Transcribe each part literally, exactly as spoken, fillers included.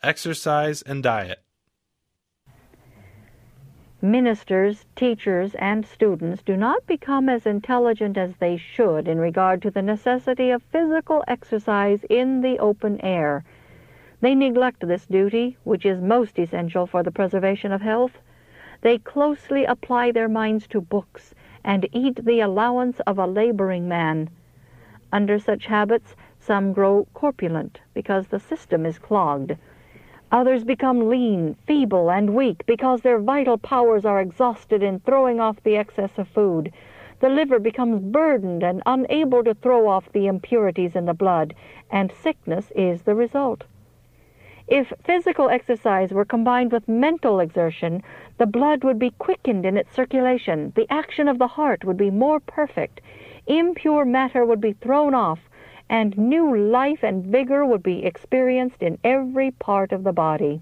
exercise, and diet. Ministers, teachers, and students do not become as intelligent as they should in regard to the necessity of physical exercise in the open air. They neglect this duty, which is most essential for the preservation of health. They closely apply their minds to books and eat the allowance of a laboring man. Under such habits, some grow corpulent because the system is clogged. Others become lean, feeble, and weak because their vital powers are exhausted in throwing off the excess of food. The liver becomes burdened and unable to throw off the impurities in the blood, and sickness is the result. If physical exercise were combined with mental exertion, the blood would be quickened in its circulation, the action of the heart would be more perfect, impure matter would be thrown off, and new life and vigor would be experienced in every part of the body.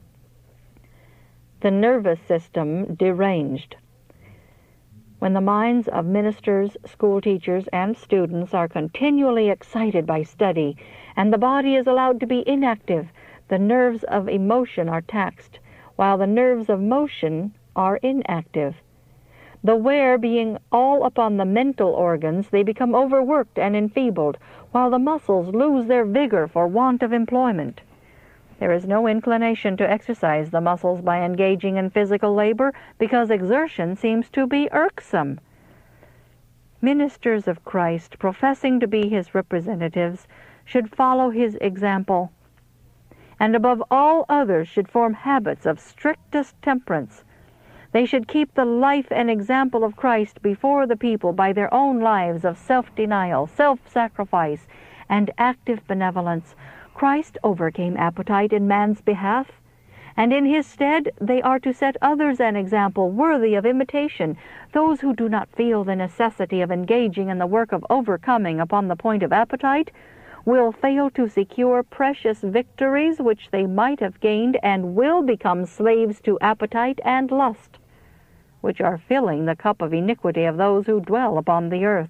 The nervous system deranged. When the minds of ministers, school teachers, and students are continually excited by study, and the body is allowed to be inactive, the nerves of emotion are taxed, while the nerves of motion are inactive. The wear being all upon the mental organs, they become overworked and enfeebled, while the muscles lose their vigor for want of employment. There is no inclination to exercise the muscles by engaging in physical labor, because exertion seems to be irksome. Ministers of Christ, professing to be his representatives, should follow his example, and above all others should form habits of strictest temperance. They should keep the life and example of Christ before the people by their own lives of self-denial, self-sacrifice, and active benevolence. Christ overcame appetite in man's behalf, and in his stead they are to set others an example worthy of imitation. Those who do not feel the necessity of engaging in the work of overcoming upon the point of appetite will fail to secure precious victories which they might have gained, and will become slaves to appetite and lust, which are filling the cup of iniquity of those who dwell upon the earth.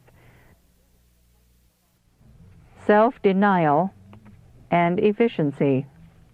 Self-denial and efficiency.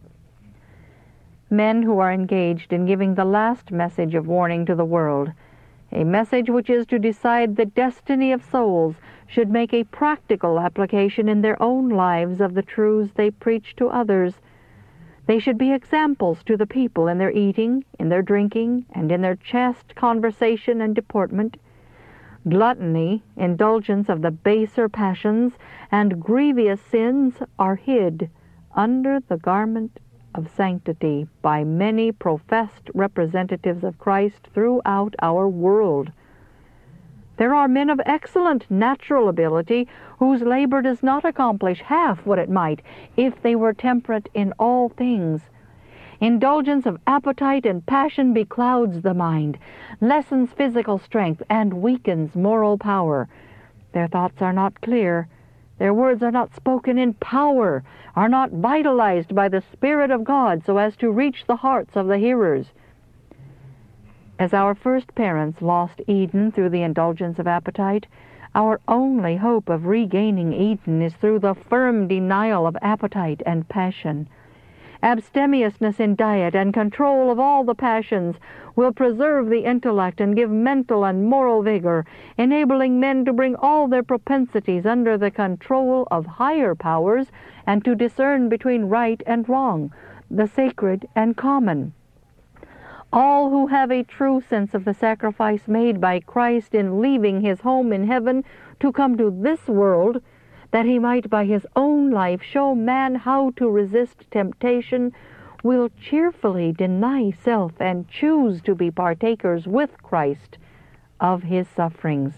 Men who are engaged in giving the last message of warning to the world, a message which is to decide the destiny of souls, should make a practical application in their own lives of the truths they preach to others. They should be examples to the people in their eating, in their drinking, and in their chaste conversation and deportment. Gluttony, indulgence of the baser passions, and grievous sins are hid under the garment of sanctity by many professed representatives of Christ throughout our world. There are men of excellent natural ability whose labor does not accomplish half what it might if they were temperate in all things. Indulgence of appetite and passion beclouds the mind, lessens physical strength, and weakens moral power. Their thoughts are not clear. Their words are not spoken in power, are not vitalized by the Spirit of God so as to reach the hearts of the hearers. As our first parents lost Eden through the indulgence of appetite, our only hope of regaining Eden is through the firm denial of appetite and passion. Abstemiousness in diet and control of all the passions will preserve the intellect and give mental and moral vigor, enabling men to bring all their propensities under the control of higher powers and to discern between right and wrong, the sacred and common. All who have a true sense of the sacrifice made by Christ in leaving his home in heaven to come to this world, that he might by his own life show man how to resist temptation, will cheerfully deny self and choose to be partakers with Christ of his sufferings.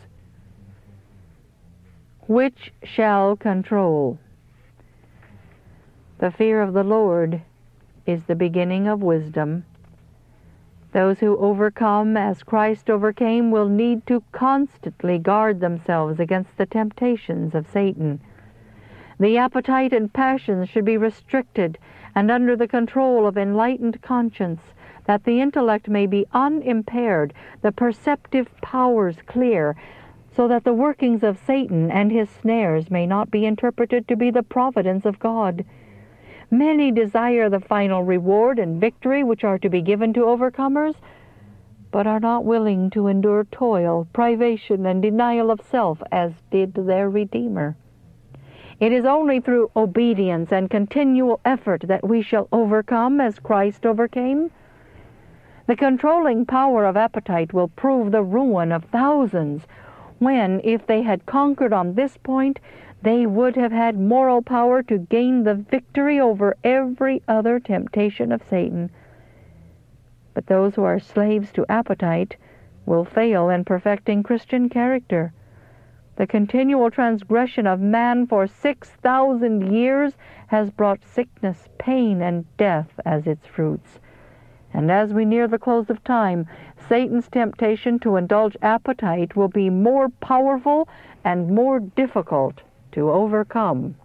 Which shall control? The fear of the Lord is the beginning of wisdom. Those who overcome as Christ overcame will need to constantly guard themselves against the temptations of Satan. The appetite and passions should be restricted and under the control of enlightened conscience, that the intellect may be unimpaired, the perceptive powers clear, so that the workings of Satan and his snares may not be interpreted to be the providence of God. Many desire the final reward and victory which are to be given to overcomers, but are not willing to endure toil, privation, and denial of self as did their Redeemer. It is only through obedience and continual effort that we shall overcome as Christ overcame. The controlling power of appetite will prove the ruin of thousands when, if they had conquered on this point, they would have had moral power to gain the victory over every other temptation of Satan. But those who are slaves to appetite will fail in perfecting Christian character. The continual transgression of man for six thousand years has brought sickness, pain, and death as its fruits. And as we near the close of time, Satan's temptation to indulge appetite will be more powerful and more difficult to overcome.